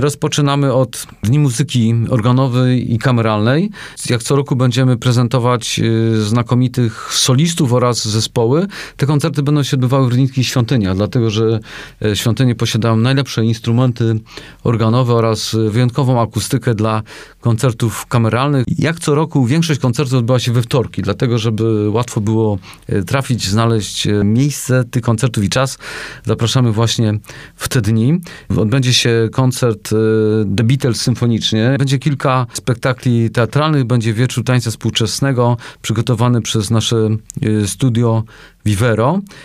Rozpoczynamy od Dni Muzyki Organowej i Kameralnej. Jak co roku będziemy prezentować znakomitych solistów oraz zespoły. Te koncerty będą się odbywały w Rybnickich Świątyniach, dlatego że świątynie posiadają najlepsze instrumenty organowe oraz wyjątkową akustykę dla koncertów kameralnych. Jak co roku większość koncertów odbywa się we wtorki, dlatego żeby łatwo było trafić, znaleźć miejsce tych koncertów i czas. Zapraszamy właśnie w te dni. Odbędzie się koncert The Beatles symfonicznie. Będzie kilka spektakli teatralnych, będzie wieczór tańca współczesnego przygotowany przez nasze studio Vivero.